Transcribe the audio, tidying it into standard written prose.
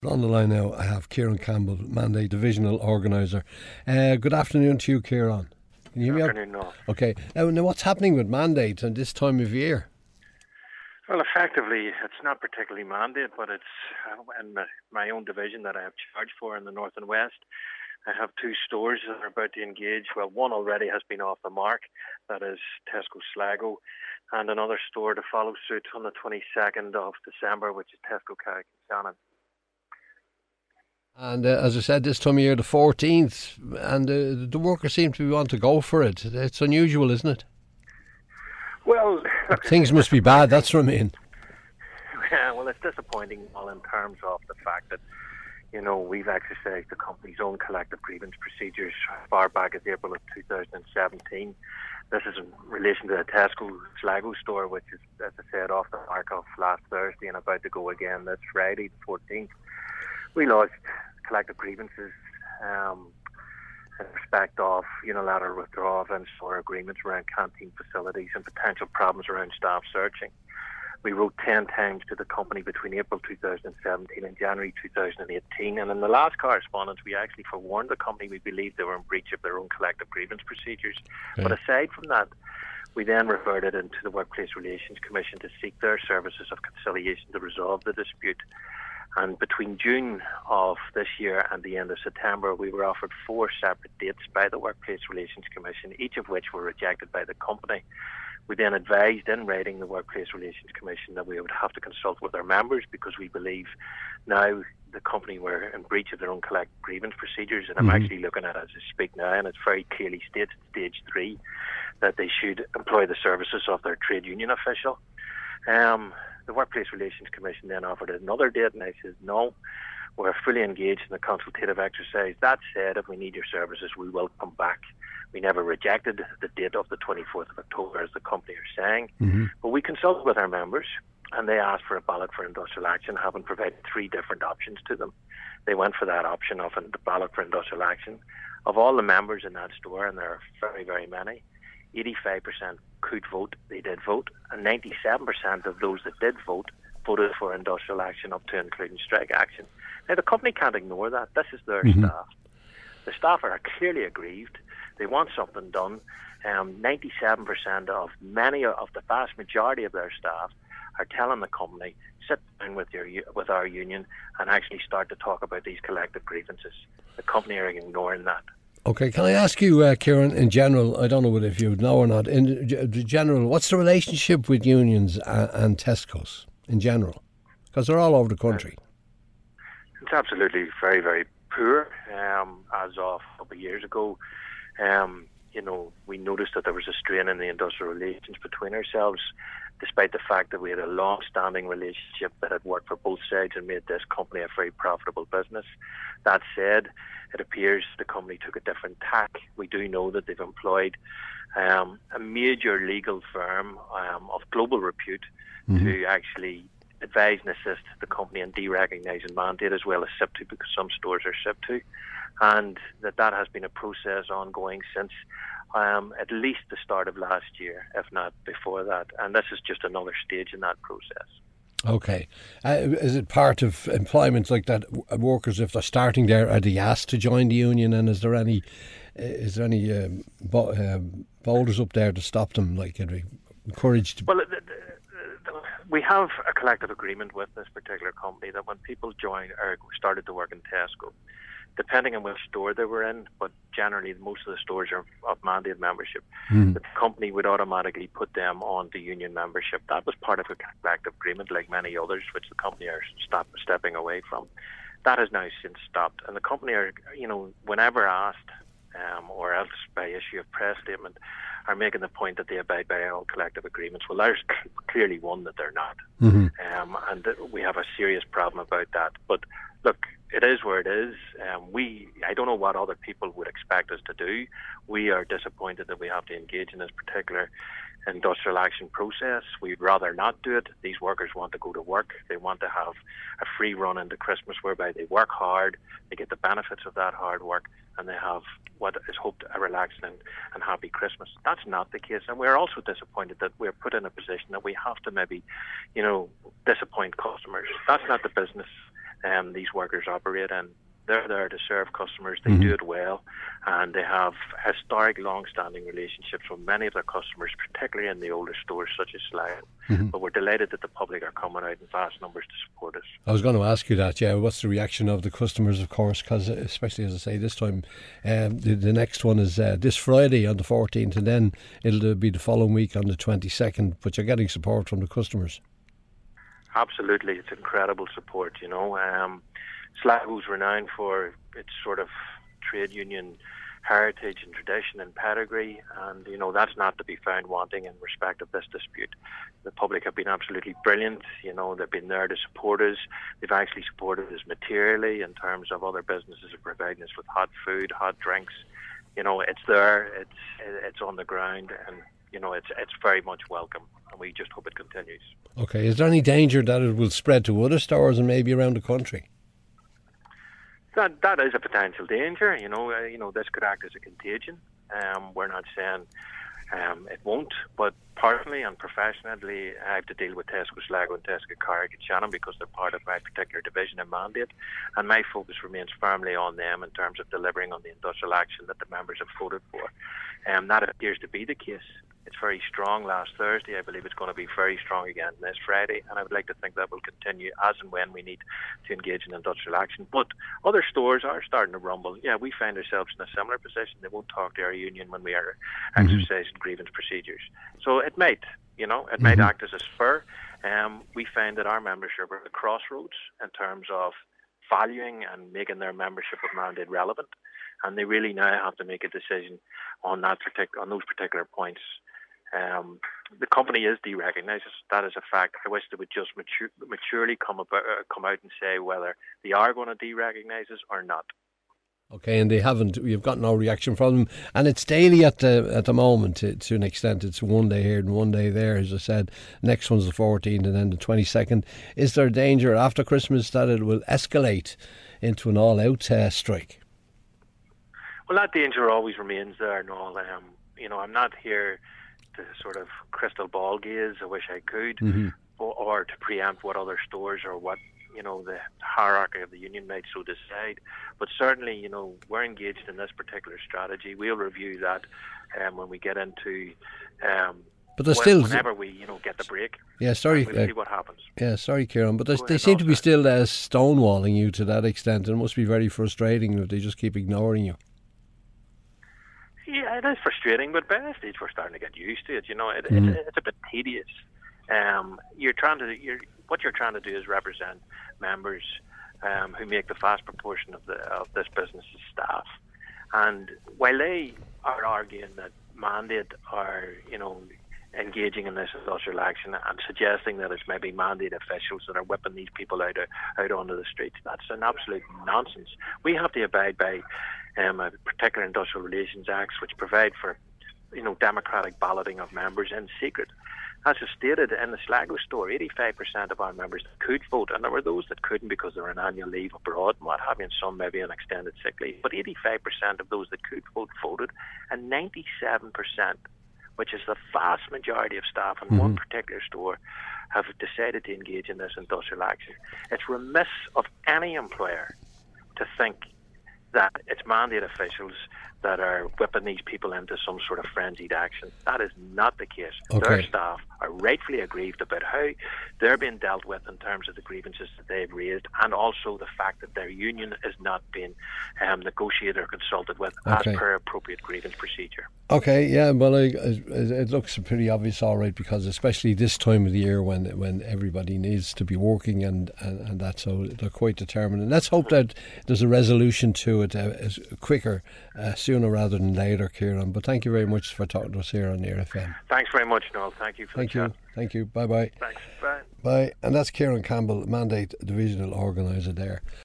On the line now, I have Kieran Campbell, Mandate Divisional Organiser. Good afternoon to you, Kieran. Can you hear me? Good afternoon, Noel. Okay. Now, what's happening with Mandate at this time of year? Well, effectively, it's not particularly Mandate, but it's in my own division that I have charge for in the North and West. I have two stores that are about to engage. Well, one already has been off the mark, that is Tesco Sligo, and another store to follow suit on the 22nd of December, which is Tesco Carrick-Shannon. And as I said, this time of year, the 14th, and the workers seem to want to go for it. It's unusual, isn't it? Well, things must be bad, that's what I mean. Yeah, well, it's disappointing all in terms of the fact that, we've exercised the company's own collective grievance procedures as far back as April of 2017. This is in relation to the Tesco Sligo store, which is, as I said, off the mark of last Thursday and about to go again this Friday, the 14th. We lodged collective grievances in respect of unilateral withdrawal of in-store agreements around canteen facilities and potential problems around staff searching. We wrote 10 times to the company between April 2017 and January 2018, and in the last correspondence we actually forewarned the company we believed they were in breach of their own collective grievance procedures. Okay. But aside from that, we then reverted into the Workplace Relations Commission to seek their services of conciliation to resolve the dispute. And between June of this year and the end of September, we were offered 4 separate dates by the Workplace Relations Commission, each of which were rejected by the company. We then advised in writing the Workplace Relations Commission that we would have to consult with our members because we believe now the company were in breach of their own collective grievance procedures. And I'm actually looking at it as I speak now, and it's very clearly stated, stage 3, that they should employ the services of their trade union official. The Workplace Relations Commission then offered another date, and I said, no, we're fully engaged in a consultative exercise. That said, if we need your services, we will come back. We never rejected the date of the 24th of October, as the company are saying. But we consulted with our members, and they asked for a ballot for industrial action, having provided 3 different options to them. They went for that option of the ballot for industrial action. Of all the members in that store, and there are very, very many, 85% could vote. They did vote, and 97% of those that did vote voted for industrial action up to including strike action. Now, the company can't ignore that. This is their staff. The staff are clearly aggrieved. They want something done. 97% of the vast majority of their staff are telling the company, sit down with our union and actually start to talk about these collective grievances. The company are ignoring that. Okay, can I ask you, Kieran, in general, I don't know if you know or not, in general, what's the relationship with unions and Tesco's in general? Because they're all over the country. It's absolutely very, very poor. As of a couple of years ago, we noticed that there was a strain in the industrial relations between ourselves, despite the fact that we had a long-standing relationship that had worked for both sides and made this company a very profitable business. That said, it appears the company took a different tack. We do know that they've employed a major legal firm of global repute to actually advise and assist the company in derecognising Mandate, as well as SIP2, because some stores are SIP2, and that has been a process ongoing since at least the start of last year, if not before that. And this is just another stage in that process. Okay. Is it part of employment like that? Workers, if they're starting there, are they asked to join the union? And is there any boulders up there to stop them? Like, are they encouraged? Well, we have a collective agreement with this particular company that when people joined or started to work in Tesco, depending on which store they were in, but generally most of the stores are of Mandate membership, the company would automatically put them on the union membership. That was part of a collective agreement, like many others, which the company are stepping away from. That has now since stopped, and the company are, whenever asked, or else by issue of press statement, are making the point that they abide by all collective agreements. Well, there's clearly one that they're not, and we have a serious problem about that. But look, it is where it is. I don't know what other people would expect us to do. We are disappointed that we have to engage in this particular industrial action process. We'd rather not do it. These workers want to go to work. They want to have a free run into Christmas whereby they work hard, they get the benefits of that hard work, and they have what is hoped a relaxing and happy Christmas. That's not the case. And we're also disappointed that we're put in a position that we have to maybe, disappoint customers. That's not the business these workers operate in. They're there to serve customers. They do it well, and they have historic, long-standing relationships with many of their customers, particularly in the older stores such as Sligo. But we're delighted that the public are coming out in vast numbers to support us. I was going to ask you that, yeah. What's the reaction of the customers, of course, because especially, as I say, this time, the next one is this Friday on the 14th, and then it'll be the following week on the 22nd, but you're getting support from the customers. Absolutely, it's incredible support, Sligo's renowned for its sort of trade union heritage and tradition and pedigree, and that's not to be found wanting in respect of this dispute. The public have been absolutely brilliant. They've been there to support us. They've actually supported us materially in terms of other businesses are providing us with hot food, hot drinks. It's there, it's on the ground, and it's very much welcome, and we just hope it continues. Okay, is there any danger that it will spread to other stores and maybe around the country? That is a potential danger. This could act as a contagion. We're not saying it won't, but personally and professionally, I have to deal with Tesco Sligo and Tesco Carrick and Shannon because they're part of my particular division and mandate, and my focus remains firmly on them in terms of delivering on the industrial action that the members have voted for. That appears to be the case. It's very strong last Thursday. I believe it's going to be very strong again this Friday, and I would like to think that will continue as and when we need to engage in industrial action. But other stores are starting to rumble. Yeah, we find ourselves in a similar position. They won't talk to our union when we are exercising grievance procedures. So it might, might act as a spur. We find that our membership are at the crossroads in terms of valuing and making their membership of mandate relevant, and they really now have to make a decision on those particular points. The company is derecognised. That is a fact. I wish they would just maturely come out and say whether they are going to derecognise us or not. Okay, and they haven't. You've got no reaction from them, and it's daily at the moment. To an extent, it's one day here and one day there. As I said, next one's the 14th, and then the 22nd. Is there danger after Christmas that it will escalate into an all-out strike? Well, that danger always remains there, Noel. I'm not here to sort of crystal ball gaze. I wish I could, or to preempt what other stores or what the hierarchy of the union might so decide. But certainly, we're engaged in this particular strategy. We'll review that when we get into. But there's still whenever we get the break. Yeah, sorry. We'll see what happens. Yeah, sorry, Kieran, but they seem to be still stonewalling you to that extent, and it must be very frustrating if they just keep ignoring you. Yeah, it is frustrating, but by this stage we're starting to get used to it. It's a bit tedious. What you're trying to do is represent members who make the vast proportion of this business's staff, and while they are arguing that mandate are engaging in this industrial action and suggesting that it's maybe mandate officials that are whipping these people out onto the streets, that's an absolute nonsense. We have to abide by a particular industrial relations acts which provide for democratic balloting of members in secret. As is stated in the Sligo store, 85% of our members could vote, and there were those that couldn't because they were on annual leave abroad and what have you, and some maybe on extended sick leave. But 85% of those that could vote voted, and 97%, which is the vast majority of staff in one particular store, have decided to engage in this industrial action. It's remiss of any employer to think that it's mandate officials that are whipping these people into some sort of frenzied action. That is not the case. Okay. Their staff are rightfully aggrieved about how they're being dealt with in terms of the grievances that they've raised, and also the fact that their union is not being negotiated or consulted with as per appropriate grievance procedure. Okay, yeah, well, it looks pretty obvious, all right, because especially this time of the year when everybody needs to be working and that, so they're quite determined. And let's hope that there's a resolution to it quicker, sooner rather than later, Kieran. But thank you very much for talking to us here on Near FM. Thanks very much, Noel. Thank you for the chat. Thank you. Bye-bye. Thanks. Bye. Bye. And that's Kieran Campbell, Mandate Divisional Organiser there.